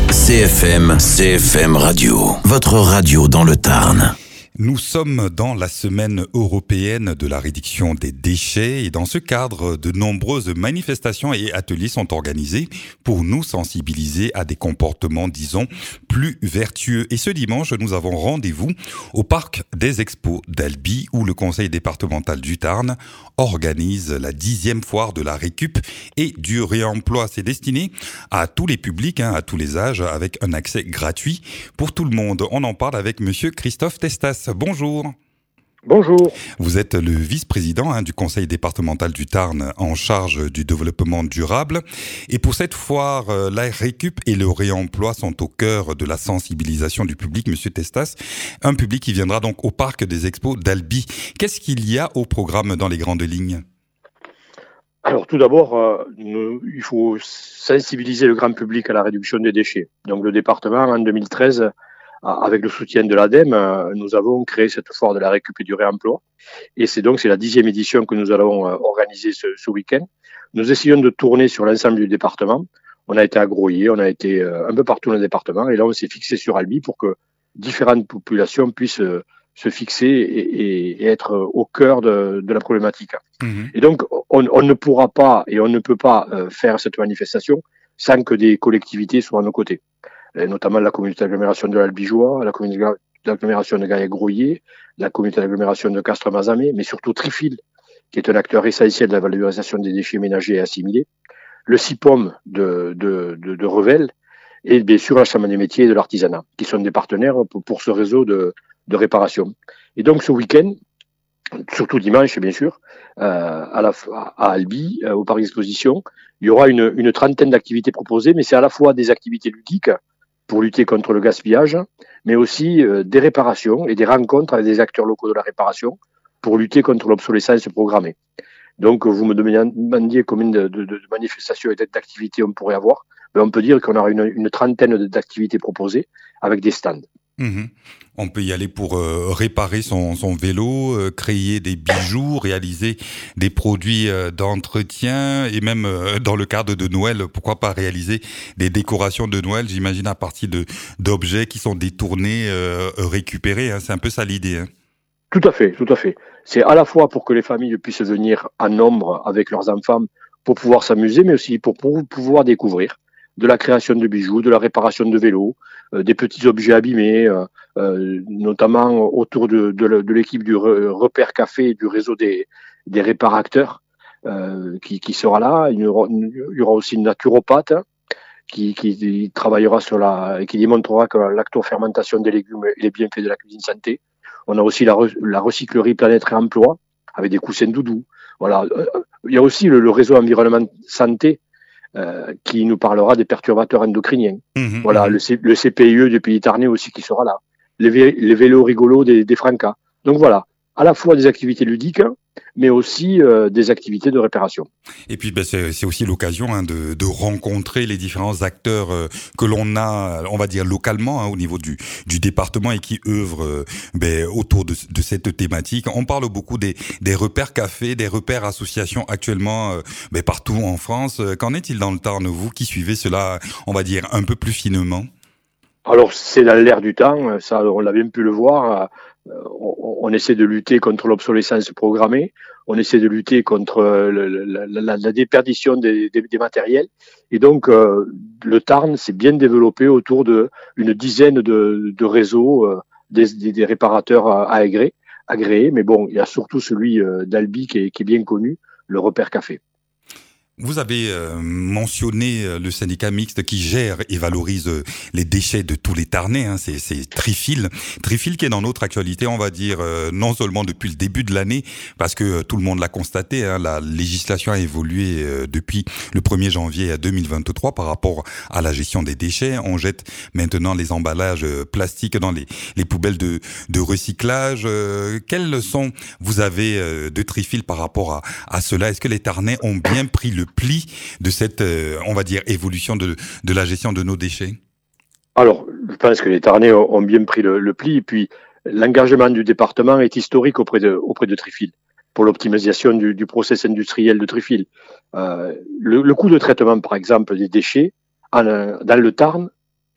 CFM Radio, votre radio dans le Tarn. Nous sommes dans la semaine européenne de la réduction des déchets et dans ce cadre, de nombreuses manifestations et ateliers sont organisés pour nous sensibiliser à des comportements, disons, plus vertueux. Et ce dimanche, nous avons rendez-vous au parc des Expos d'Albi où le conseil départemental du Tarn organise la 10e foire de la récup et du réemploi. C'est destiné à tous les publics, à tous les âges, avec un accès gratuit pour tout le monde. On en parle avec monsieur Christophe Testas. Bonjour. Bonjour. Vous êtes le vice-président du conseil départemental du Tarn en charge du développement durable. Et pour cette foire, la récup et le réemploi sont au cœur de la sensibilisation du public, monsieur Testas. Un public qui viendra donc au parc des Expos d'Albi. Qu'est-ce qu'il y a au programme dans les grandes lignes ? Alors tout d'abord, il faut sensibiliser le grand public à la réduction des déchets. Donc le département, en 2013, avec le soutien de l'ADEME, nous avons créé cette foire de la récup et du réemploi. Et c'est la 10e édition que nous allons organiser ce week-end. Nous essayons de tourner sur l'ensemble du département. On a été à Groyer, on a été un peu partout dans le département. Et là, on s'est fixé sur Albi pour que différentes populations puissent se fixer et être au cœur de la problématique. Mmh. Et donc, on ne pourra pas et on ne peut pas faire cette manifestation sans que des collectivités soient à nos côtés. Et notamment la communauté d'agglomération de l'Albigeois, la communauté d'agglomération de Gaillac-Groyer, la communauté d'agglomération de Castres-Mazamet, mais surtout Trifil, qui est un acteur essentiel de la valorisation des déchets ménagers et assimilés, le CIPOM de Revel, et bien sûr la Chambre des métiers et de l'artisanat, qui sont des partenaires pour ce réseau de réparation. Et donc ce week-end, surtout dimanche bien sûr, à Albi, au parc d'exposition, il y aura une trentaine d'activités proposées, mais c'est à la fois des activités ludiques pour lutter contre le gaspillage, mais aussi des réparations et des rencontres avec des acteurs locaux de la réparation pour lutter contre l'obsolescence programmée. Donc, vous me demandiez combien de manifestations et d'activités on pourrait avoir. Mais on peut dire qu'on aura une trentaine d'activités proposées avec des stands. Mmh. On peut y aller pour réparer son vélo, créer des bijoux, réaliser des produits d'entretien et même dans le cadre de Noël, pourquoi pas réaliser des décorations de Noël, j'imagine à partir d'objets qui sont détournés, récupérés. C'est un peu ça l'idée. Tout à fait. C'est à la fois pour que les familles puissent venir en nombre avec leurs enfants pour pouvoir s'amuser, mais aussi pour pouvoir découvrir de la création de bijoux, de la réparation de vélos, des petits objets abîmés, notamment autour de l'équipe du Repère Café et du réseau des réparateurs qui sera là. Il y aura aussi une naturopathe qui travaillera et qui démontrera que la lactofermentation des légumes et les bienfaits de la cuisine santé. On a aussi la recyclerie Planète Réemploi avec des coussins doudous. Voilà. Il y a aussi le réseau environnement santé qui nous parlera des perturbateurs endocriniens. Mmh, voilà, le CPIE du Pays Tarnais aussi qui sera là. Les vélos rigolos des Francas. Donc voilà, à la fois des activités ludiques, mais aussi des activités de réparation. Et puis c'est aussi l'occasion de rencontrer les différents acteurs que l'on a, on va dire localement, au niveau du département et qui œuvrent autour de cette thématique. On parle beaucoup des repères cafés, des repères associations actuellement partout en France. Qu'en est-il dans le Tarn, vous qui suivez cela, on va dire, un peu plus finement ? Alors c'est dans l'air du temps, ça on l'a bien pu le voir. On essaie de lutter contre l'obsolescence programmée, on essaie de lutter contre la déperdition des matériels. Et donc, le Tarn s'est bien développé autour d'une dizaine de réseaux des réparateurs agréés. Mais bon, il y a surtout celui d'Albi qui est bien connu, le Repère Café. Vous avez mentionné le syndicat mixte qui gère et valorise les déchets de tous les Tarnais, c'est Trifil. Trifil qui est dans notre actualité, on va dire, non seulement depuis le début de l'année, parce que tout le monde l'a constaté, la législation a évolué depuis le 1er janvier 2023 par rapport à la gestion des déchets. On jette maintenant les emballages plastiques dans les poubelles de recyclage. Quelles leçons vous avez de Trifil par rapport à cela ? Est-ce que les Tarnais ont bien pris le pli de cette, on va dire, évolution de la gestion de nos déchets ? Alors, je pense que les Tarnais ont bien pris le pli, et puis l'engagement du département est historique auprès de Trifil, pour l'optimisation du process industriel de Trifil. Le coût de traitement, par exemple, des déchets dans le Tarn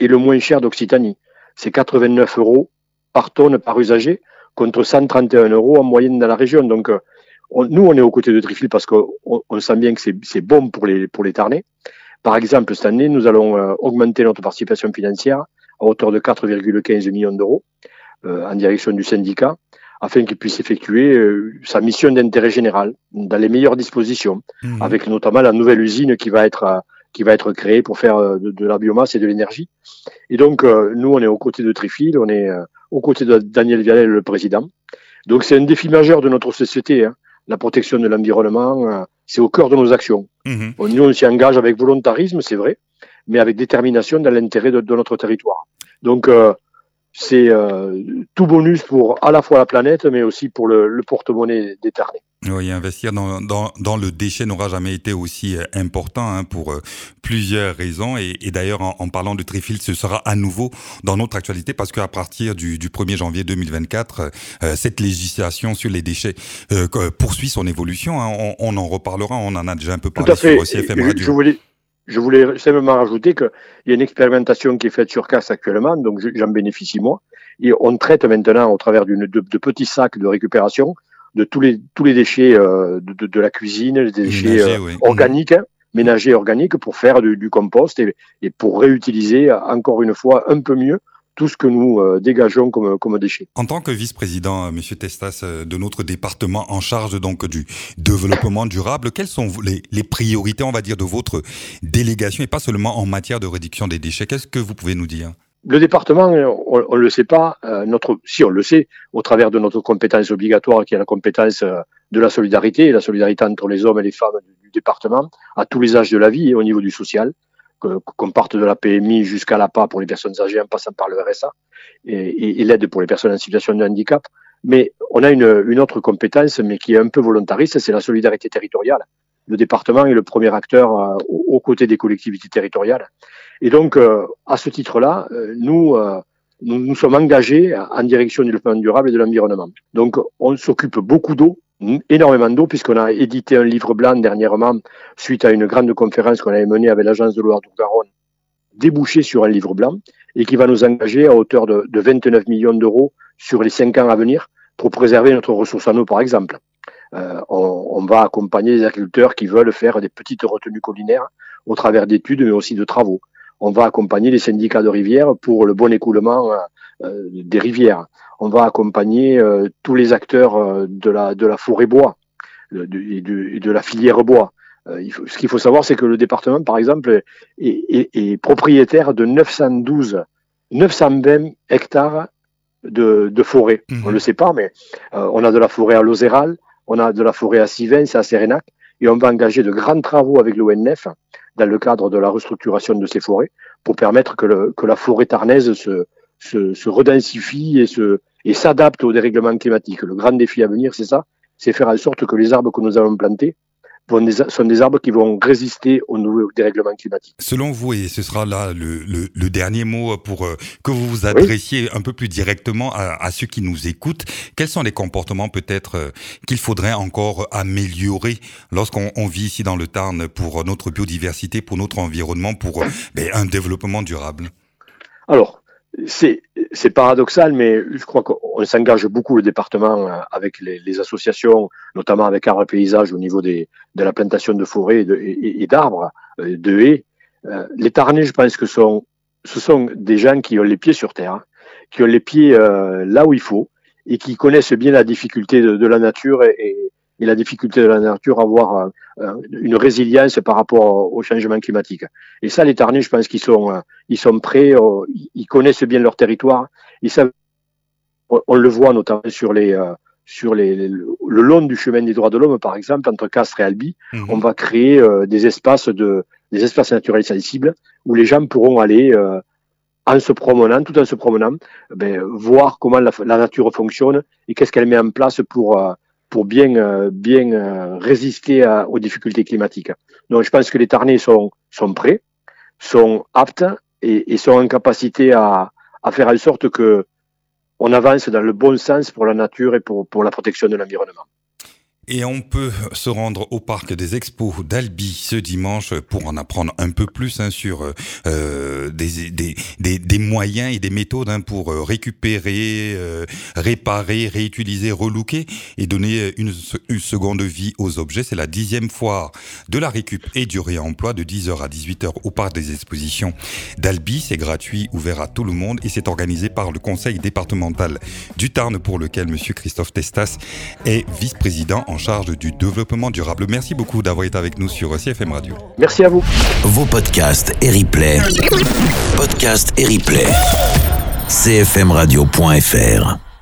est le moins cher d'Occitanie. C'est 89 € par tonne par usager contre 131 € en moyenne dans la région. Donc, nous, on est aux côtés de Trifil parce qu'on sent bien que c'est bon pour les Tarnais. Par exemple, cette année, nous allons augmenter notre participation financière à hauteur de 4,15 millions d'euros en direction du syndicat, afin qu'il puisse effectuer sa mission d'intérêt général dans les meilleures dispositions, avec notamment la nouvelle usine qui va être créée pour faire de la biomasse et de l'énergie. Et donc, nous, on est aux côtés de Trifil, on est aux côtés de Daniel Vialel, le président. Donc, c'est un défi majeur de notre société, hein. La protection de l'environnement, c'est au cœur de nos actions. Bon, nous, on s'y engage avec volontarisme, c'est vrai, mais avec détermination dans l'intérêt de notre territoire. Donc, c'est tout bonus pour à la fois la planète, mais aussi pour le porte-monnaie des Tarnais. Oui, investir dans le déchet n'aura jamais été aussi important pour plusieurs raisons. Et d'ailleurs, en parlant de Trifil, ce sera à nouveau dans notre actualité parce qu'à partir du 1er janvier 2024, cette législation sur les déchets poursuit son évolution. Hein. On en reparlera, on en a déjà un peu parlé sur aussi FM Radio. Je voulais simplement rajouter qu'il y a une expérimentation qui est faite sur Castres actuellement, donc j'en bénéficie moi. Et on traite maintenant au travers de petits sacs de récupération de tous les déchets de la cuisine, des déchets organiques, ménagers organiques, pour faire du compost et pour réutiliser encore une fois un peu mieux tout ce que nous dégageons comme déchets. En tant que vice-président, Monsieur Testas, de notre département en charge donc du développement durable, quelles sont les priorités, on va dire, de votre délégation et pas seulement en matière de réduction des déchets? Qu'est-ce que vous pouvez nous dire? Le département, on le sait pas. Si on le sait, au travers de notre compétence obligatoire, qui est la compétence de la solidarité entre les hommes et les femmes du département, à tous les âges de la vie et au niveau du social, qu'on parte de la PMI jusqu'à l'APA pour les personnes âgées, en passant par le RSA, et l'aide pour les personnes en situation de handicap. Mais on a une autre compétence, mais qui est un peu volontariste, c'est la solidarité territoriale. Le département est le premier acteur aux côtés des collectivités territoriales. Et donc, à ce titre-là, nous sommes engagés en direction du développement durable et de l'environnement. Donc, on s'occupe beaucoup d'eau, énormément d'eau, puisqu'on a édité un livre blanc dernièrement, suite à une grande conférence qu'on avait menée avec l'agence de l'eau Loire-Garonne, débouché sur un livre blanc, et qui va nous engager à hauteur de 29 millions d'euros sur les 5 ans à venir, pour préserver notre ressource en eau, par exemple. On va accompagner les agriculteurs qui veulent faire des petites retenues collinaires au travers d'études, mais aussi de travaux. On va accompagner les syndicats de rivières pour le bon écoulement des rivières. On va accompagner tous les acteurs de la forêt-bois et de la filière bois. Ce qu'il faut savoir, c'est que le département, par exemple, est propriétaire de 920 hectares de forêt. On ne le sait pas, mais on a de la forêt à Lozéral, on a de la forêt à Sivens, à Sérénac, et on va engager de grands travaux avec l'ONF dans le cadre de la restructuration de ces forêts pour permettre que la forêt tarnaise se redensifie et s'adapte au dérèglement climatique. Le grand défi à venir, c'est ça, c'est faire en sorte que les arbres que nous allons planter sont des arbres qui vont résister au nouveau dérèglement climatique. Selon vous, et ce sera là le dernier mot pour que vous vous adressiez un peu plus directement à ceux qui nous écoutent, quels sont les comportements peut-être qu'il faudrait encore améliorer lorsqu'on vit ici dans le Tarn pour notre biodiversité, pour notre environnement, pour un développement durable? Alors, c'est paradoxal, mais je crois qu'on s'engage beaucoup, le département, avec les associations, notamment avec Arbres Paysage au niveau de la plantation de forêts et d'arbres, de haies. Les Tarnais, je pense que ce sont des gens qui ont les pieds sur terre, qui ont les pieds là où il faut, et qui connaissent bien la difficulté de la nature et la difficulté de la nature à avoir une résilience par rapport au changement climatique. Et ça, les Tarnais, je pense qu'ils sont prêts, ils connaissent bien leur territoire. Ils savent, on le voit notamment le long du chemin des droits de l'homme, par exemple, entre Castres et Albi, on va créer des espaces naturels sensibles où les gens pourront aller tout en se promenant, voir comment la nature fonctionne et qu'est-ce qu'elle met en place pour bien résister aux difficultés climatiques. Donc, je pense que les Tarnais sont prêts, sont aptes et sont en capacité à faire en sorte que on avance dans le bon sens pour la nature et pour la protection de l'environnement. Et on peut se rendre au parc des expos d'Albi ce dimanche pour en apprendre un peu plus sur des moyens et des méthodes pour récupérer, réparer, réutiliser, relooker et donner une seconde vie aux objets. C'est la 10e foire de la récup et du réemploi de 10h à 18h au parc des expositions d'Albi. C'est gratuit, ouvert à tout le monde et c'est organisé par le conseil départemental du Tarn pour lequel monsieur Christophe Testas est vice-président en charge du développement durable. Merci beaucoup d'avoir été avec nous sur CFM Radio. Merci à vous. Vos podcasts et replays. Podcasts et replays. cfmradio.fr